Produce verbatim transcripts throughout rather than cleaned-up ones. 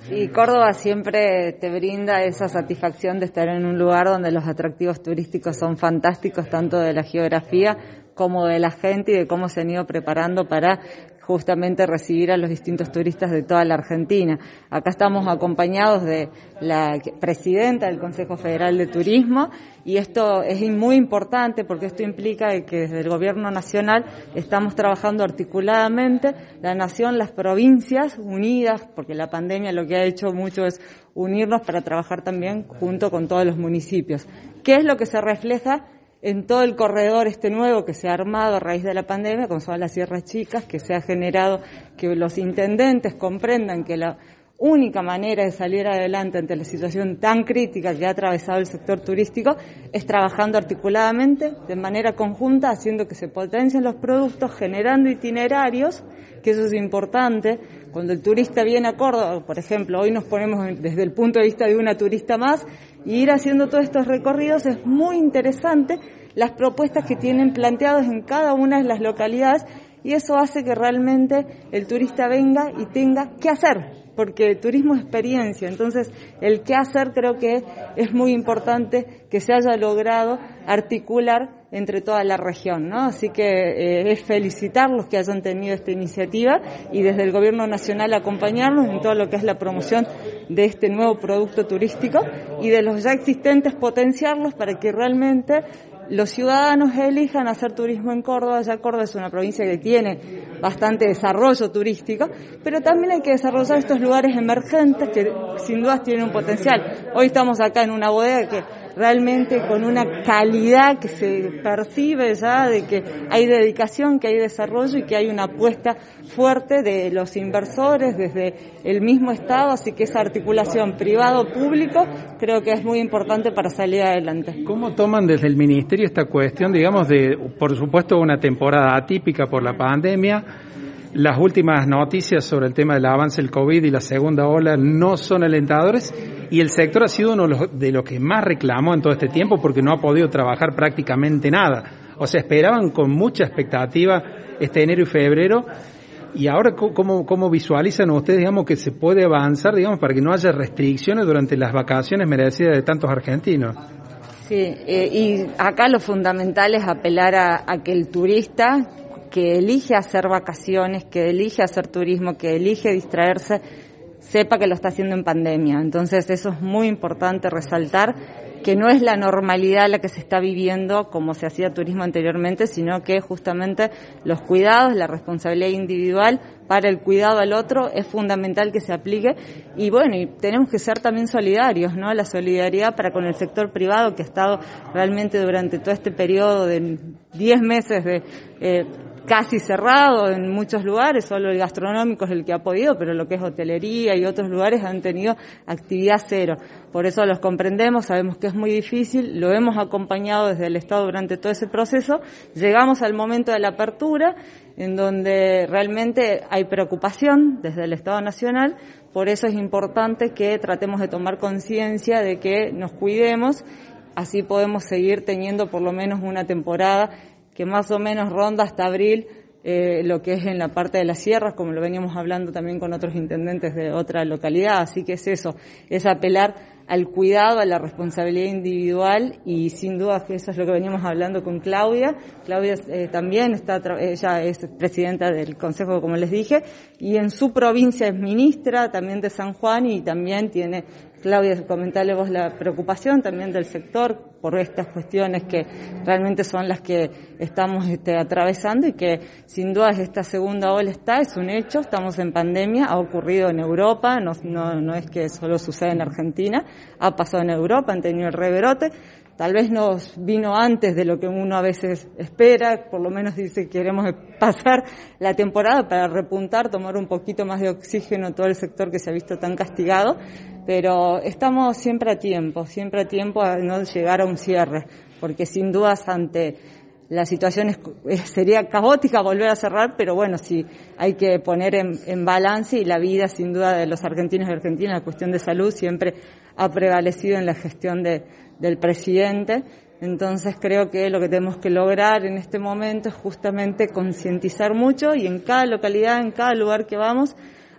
Y Córdoba siempre te brinda esa satisfacción de estar en un lugar donde los atractivos turísticos son fantásticos, tanto de la geografía como de la gente y de cómo se han ido preparando para justamente recibir a los distintos turistas de toda la Argentina. Acá estamos acompañados de la presidenta del Consejo Federal de Turismo y esto es muy importante porque esto implica que desde el Gobierno Nacional estamos trabajando articuladamente, la Nación, las provincias unidas, porque la pandemia lo que ha hecho mucho es unirnos para trabajar también junto con todos los municipios. ¿Qué es lo que se refleja en todo el corredor este nuevo que se ha armado a raíz de la pandemia, con todas las sierras chicas, que se ha generado que los intendentes comprendan que la única manera de salir adelante ante la situación tan crítica que ha atravesado el sector turístico es trabajando articuladamente, de manera conjunta, haciendo que se potencien los productos, generando itinerarios, que eso es importante. Cuando el turista viene a Córdoba, por ejemplo, hoy nos ponemos desde el punto de vista de una turista más, y ir haciendo todos estos recorridos es muy interesante, las propuestas que tienen planteadas en cada una de las localidades, y eso hace que realmente el turista venga y tenga qué hacer, porque turismo es experiencia. Entonces el qué hacer creo que es muy importante que se haya logrado articular entre toda la región, ¿no? Así que eh, es felicitarlos que hayan tenido esta iniciativa y desde el Gobierno Nacional acompañarnos en todo lo que es la promoción de este nuevo producto turístico y de los ya existentes potenciarlos para que realmente los ciudadanos elijan hacer turismo en Córdoba. Ya Córdoba es una provincia que tiene bastante desarrollo turístico, pero también hay que desarrollar estos lugares emergentes que sin dudas tienen un potencial. Hoy estamos acá en una bodega que realmente con una calidad que se percibe ya de que hay dedicación, que hay desarrollo y que hay una apuesta fuerte de los inversores desde el mismo Estado, así que esa articulación privado-público creo que es muy importante para salir adelante. ¿Cómo toman desde el Ministerio esta cuestión, digamos, de, por supuesto, una temporada atípica por la pandemia? Las últimas noticias sobre el tema del avance del COVID y la segunda ola no son alentadores y el sector ha sido uno de los, de los que más reclamó en todo este tiempo porque no ha podido trabajar prácticamente nada. O sea, esperaban con mucha expectativa este enero y febrero y ahora ¿cómo, cómo visualizan ustedes, digamos, que se puede avanzar, digamos, para que no haya restricciones durante las vacaciones merecidas de tantos argentinos? Sí, eh, y acá lo fundamental es apelar a, a que el turista que elige hacer vacaciones, que elige hacer turismo, que elige distraerse, sepa que lo está haciendo en pandemia. Entonces eso es muy importante resaltar, que no es la normalidad la que se está viviendo como se hacía turismo anteriormente, sino que justamente los cuidados, la responsabilidad individual para el cuidado al otro es fundamental que se aplique. Y bueno, y tenemos que ser también solidarios, ¿no? La solidaridad para con el sector privado que ha estado realmente durante todo este periodo de diez meses de eh, casi cerrado en muchos lugares, solo el gastronómico es el que ha podido, pero lo que es hotelería y otros lugares han tenido actividad cero. Por eso los comprendemos, sabemos que es muy difícil, lo hemos acompañado desde el Estado durante todo ese proceso. Llegamos al momento de la apertura, en donde realmente hay preocupación desde el Estado Nacional, por eso es importante que tratemos de tomar conciencia de que nos cuidemos, así podemos seguir teniendo por lo menos una temporada que más o menos ronda hasta abril eh, lo que es en la parte de las sierras, como lo veníamos hablando también con otros intendentes de otra localidad. Así que es eso, es apelar al cuidado, a la responsabilidad individual y sin duda que eso es lo que veníamos hablando con Claudia. Claudia eh, también está, ella es presidenta del Consejo, como les dije, y en su provincia es ministra también de San Juan y también tiene, Claudia, comentale vos la preocupación también del sector por estas cuestiones que realmente son las que estamos este, atravesando y que sin duda esta segunda ola está, es un hecho, estamos en pandemia, ha ocurrido en Europa, no, no, no es que solo sucede en Argentina, ha pasado en Europa, han tenido el rebrote, tal vez nos vino antes de lo que uno a veces espera, por lo menos dice que queremos pasar la temporada para repuntar, tomar un poquito más de oxígeno a todo el sector que se ha visto tan castigado, pero estamos siempre a tiempo, siempre a tiempo a no llegar a un cierre, porque sin dudas ante la situación es, sería caótica volver a cerrar, pero bueno, sí hay que poner en, en balance y la vida sin duda de los argentinos y argentinas, la cuestión de salud siempre ha prevalecido en la gestión de, del presidente. Entonces creo que lo que tenemos que lograr en este momento es justamente concientizar mucho y en cada localidad, en cada lugar que vamos,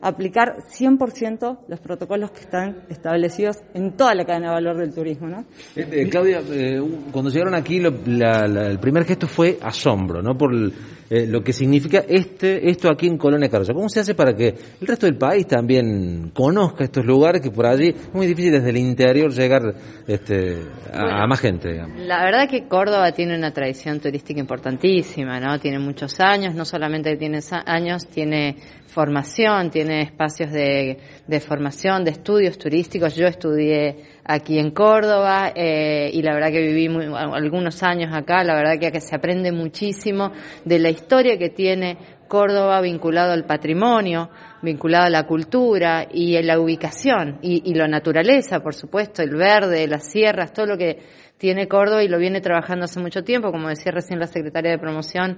aplicar cien por ciento los protocolos que están establecidos en toda la cadena de valor del turismo, ¿no? Eh, Claudia, eh, cuando llegaron aquí, lo, la, la, el primer gesto fue asombro, ¿no? Por el, eh, lo que significa este esto aquí en Colonia Carolla. ¿Cómo se hace para que el resto del país también conozca estos lugares que por allí es muy difícil desde el interior llegar este, a, bueno, a más gente, digamos? La verdad que Córdoba tiene una tradición turística importantísima, ¿no? Tiene muchos años, no solamente tiene años, tiene formación, tiene espacios de, de formación, de estudios turísticos. Yo estudié aquí en Córdoba eh, y la verdad que viví muy, algunos años acá, la verdad que, que se aprende muchísimo de la historia que tiene Córdoba vinculado al patrimonio, vinculado a la cultura y en la ubicación y, y la naturaleza, por supuesto, el verde, las sierras, todo lo que tiene Córdoba y lo viene trabajando hace mucho tiempo, como decía recién la secretaria de promoción,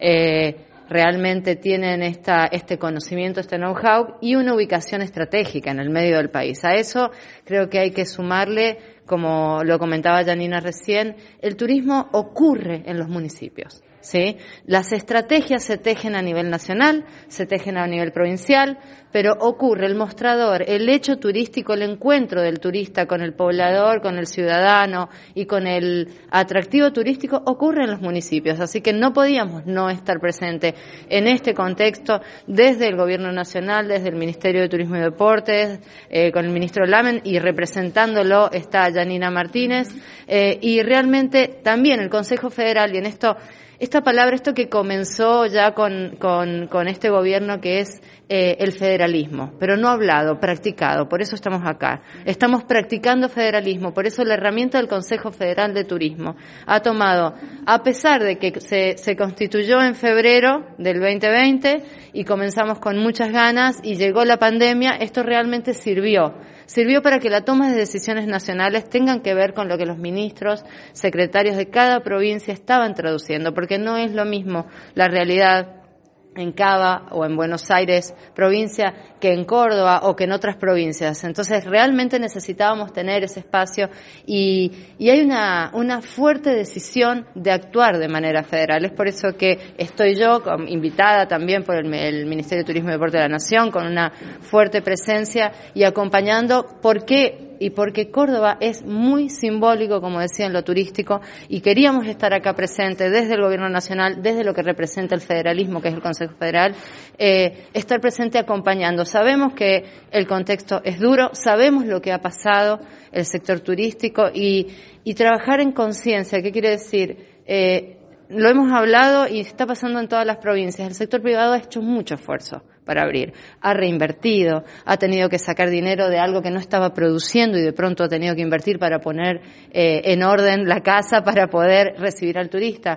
eh, realmente tienen esta, este conocimiento, este know-how y una ubicación estratégica en el medio del país. A eso creo que hay que sumarle, como lo comentaba Janina recién, el turismo ocurre en los municipios, ¿sí? Las estrategias se tejen a nivel nacional, se tejen a nivel provincial, pero ocurre el mostrador, el hecho turístico, el encuentro del turista con el poblador, con el ciudadano y con el atractivo turístico ocurre en los municipios, así que no podíamos no estar presentes en este contexto desde el Gobierno Nacional, desde el Ministerio de Turismo y Deportes, eh, con el ministro Lamen y representándolo está Janina Martínez, eh, y realmente también el Consejo Federal, y en esto Esta palabra, esto que comenzó ya con, con, con este gobierno que es eh, el federalismo, pero no hablado, practicado, por eso estamos acá. Estamos practicando federalismo, por eso la herramienta del Consejo Federal de Turismo ha tomado, a pesar de que se, se constituyó en febrero del veinte veinte y comenzamos con muchas ganas y llegó la pandemia, esto realmente sirvió. Sirvió para que la toma de decisiones nacionales tengan que ver con lo que los ministros, secretarios de cada provincia estaban traduciendo, porque no es lo mismo la realidad en Cava o en Buenos Aires, provincia, que en Córdoba o que en otras provincias. Entonces, realmente necesitábamos tener ese espacio y, y hay una, una fuerte decisión de actuar de manera federal. Es por eso que estoy yo, como invitada también por el, el Ministerio de Turismo y Deporte de la Nación, con una fuerte presencia y acompañando. ¿Por qué? Y porque Córdoba es muy simbólico, como decía, en lo turístico, y queríamos estar acá presente desde el Gobierno Nacional, desde lo que representa el federalismo, que es el Consejo Federal, eh, estar presente acompañando. Sabemos que el contexto es duro, sabemos lo que ha pasado el sector turístico y, y trabajar en conciencia. ¿Qué quiere decir? Eh, lo hemos hablado y está pasando en todas las provincias. El sector privado ha hecho mucho esfuerzo para abrir, ha reinvertido, ha tenido que sacar dinero de algo que no estaba produciendo y de pronto ha tenido que invertir para poner eh, en orden la casa para poder recibir al turista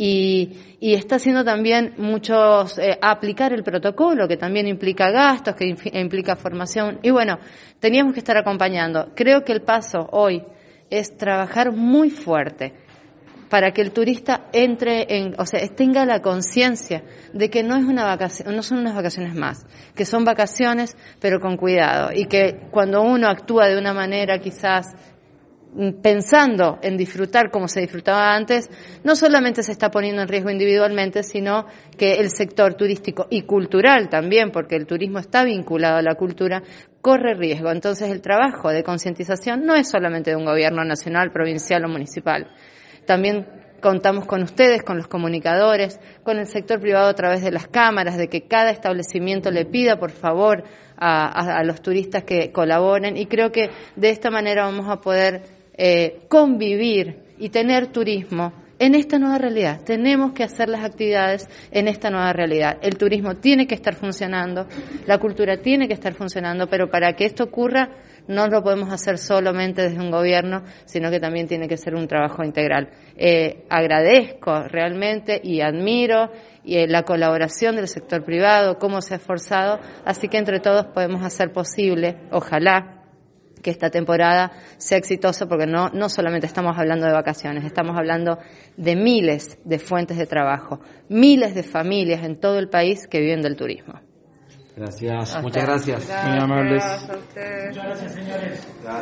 y, y está haciendo también muchos, eh, aplicar el protocolo que también implica gastos, que implica formación y bueno, teníamos que estar acompañando. Creo que el paso hoy es trabajar muy fuerte para que el turista entre en, o sea, tenga la conciencia de que no es una vacación, no son unas vacaciones más, que son vacaciones pero con cuidado y que cuando uno actúa de una manera quizás pensando en disfrutar como se disfrutaba antes, no solamente se está poniendo en riesgo individualmente, sino que el sector turístico y cultural también, porque el turismo está vinculado a la cultura, corre riesgo. Entonces el trabajo de concientización no es solamente de un gobierno nacional, provincial o municipal. También contamos con ustedes, con los comunicadores, con el sector privado a través de las cámaras, de que cada establecimiento le pida, por favor, a, a, a los turistas que colaboren. Y creo que de esta manera vamos a poder eh, convivir y tener turismo en esta nueva realidad. Tenemos que hacer las actividades en esta nueva realidad. El turismo tiene que estar funcionando, la cultura tiene que estar funcionando, pero para que esto ocurra no lo podemos hacer solamente desde un gobierno, sino que también tiene que ser un trabajo integral. Eh, agradezco realmente y admiro y, eh, la colaboración del sector privado, cómo se ha esforzado, así que entre todos podemos hacer posible, ojalá, que esta temporada sea exitosa, porque no, no solamente estamos hablando de vacaciones, estamos hablando de miles de fuentes de trabajo, miles de familias en todo el país que viven del turismo. Gracias, muchas gracias. Muy amables. Gracias a ustedes. Muchas gracias, señores.